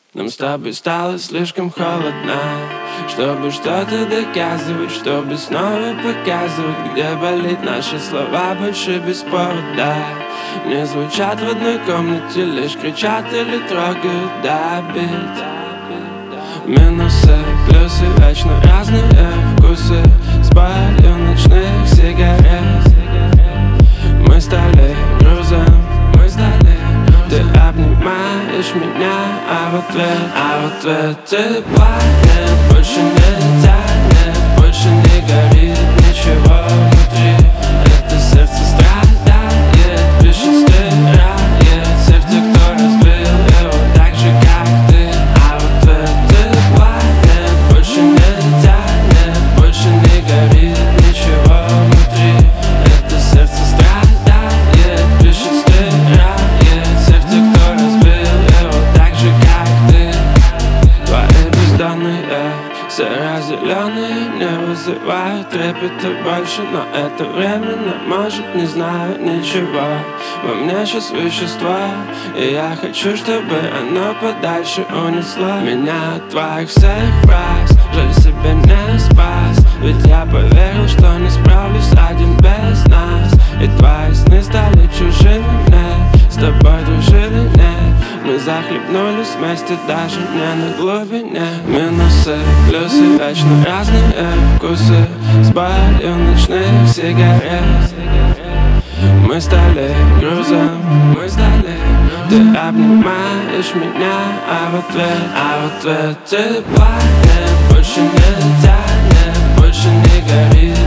Нам с тобой стало слишком холодно, чтобы что-то доказывать, чтобы снова показывать, где болит. Наши слова больше без повода не звучат в одной комнате, лишь кричат или трогают до обид. Минусы, плюсы, вечно разные вкусы, спалю ночных сигарет. Мы стали грузом, ты обнимаешь меня, а в ответ тепла нет, больше не тянет, больше не горит ничего внутри. Это сердце страдает, пишет, стирает всех тех, кто разбил его так же, как ты. А в ответ тепла нет, больше не тянет, больше не горит ничего внутри. Это сердце страдает, пишет, стирает всех тех, кто разбил его так же, как ты. Твои бездонные серо-зеленые не вызывают трепета больше, но это временно, может, не знаю ничего. Во мне сейчас вещество, и я хочу, чтобы оно подальше унесло меня от твоих всех фраз. Жаль, себя не спас, ведь я поверил, что не справлюсь один без нас. И твои сны стали чужими мне, с тобой дружили, нет. Мы захлебнулись вместе даже не на глубине. Минусы, плюсы, вечно разные вкусы, спалю ночных сигарет. Мы стали грузом, ты обнимаешь меня, а в ответ тепла нет, больше не тянет, больше не горит